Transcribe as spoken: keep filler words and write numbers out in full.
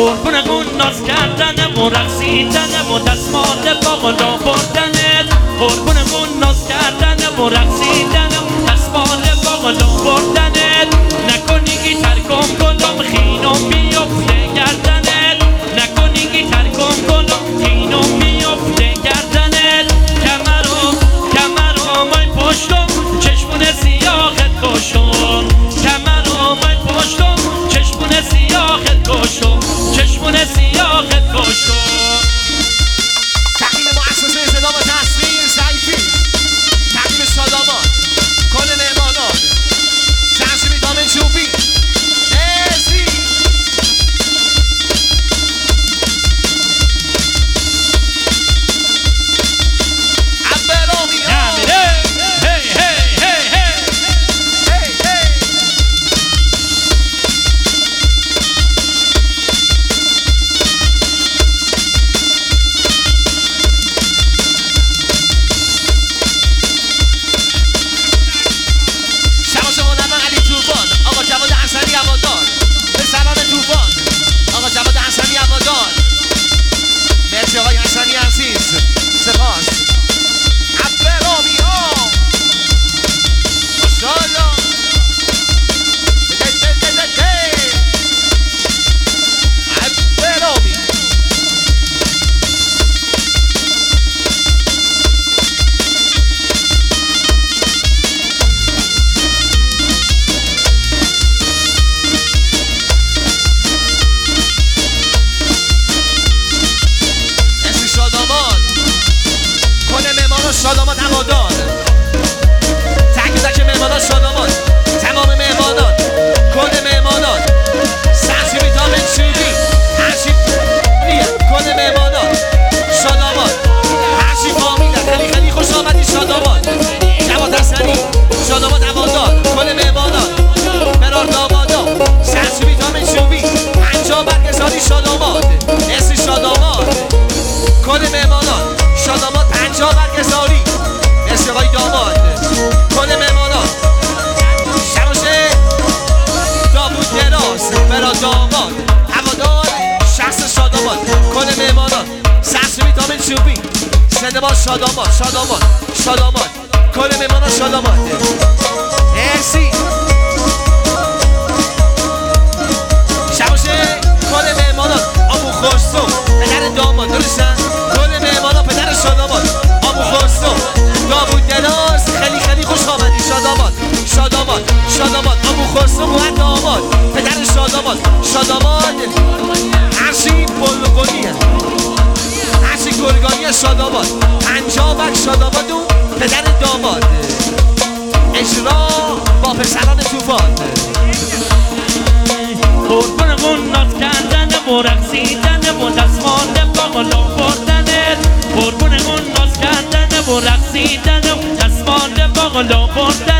قربون اون ناز کردنم و رقصیدنم و دستمال بالا بردنت. قربون اون ناز کردنم و رقصیدنم دستمال بالا بردنت. نکنی گیتر کن گلم خینم بیفته گردنت. نکنی گیتر کن گلم خینم بیفته گردنت. کمرم کمرم ای پشتم چشمون سیاهت کشم. کمرم ای پشتم چشمون سیاهت کشم. چشمون سیاهت کشم. تقدیم مؤسسه صدا و تصویر ضعیفی، تقدیم سادامان، کل مهمانان، سرسوی دامن چوبی ازی عبرامی ها هی هی هی هی آقای حسنی عزیز سپاس. عبرامی ها ماشاءالله. عبرامی شادامات هوادار، تک تک مهمانان شادامات، تمام مهمانان، کل مهمانان، سرسوی دامن چوبی، هرچی نیه کل مهمانان شادامات، هرچی فامیله خیلی خیلی خوش آمدی شادامات. جواد حسنی شادامات هوادار، کل مهمانان، مرار دامادا، سرسوی دامن چوبی، پنجاه برگزاری شادامات، اسی شادامات، کل مهمانان شادامات پنجاه برگزاری مثل آقای داماد، کل مهمانان شباشه داوود دراز برا داماد هوادار شخص شادامات، کل مهمانان سرسوی دامن چوبی سندباد شادامات شادامات شادامات کل مهمانان شادامات مرسی. شباشه کل مهمانان آبو خورسو پدر داماد درستن، کل مهمانان پدر شادامات آبو خورسو داوود دراز خیلی خیلی خوش آمدی شادامات شادامات شادامات آبو خورسو بود داماد پدر شادامات شادامات هرچی بلگونیه هرچی گرگانی شادامات پنجاه بک شادامات اون پدر داماد اجرا با پسران توفان. قربون اون ناز کردنم و رقصیدنم و دستمال بالا بردنت. قربون اون ناز کردنم و رقصیدنم دستمال بالا بردنت.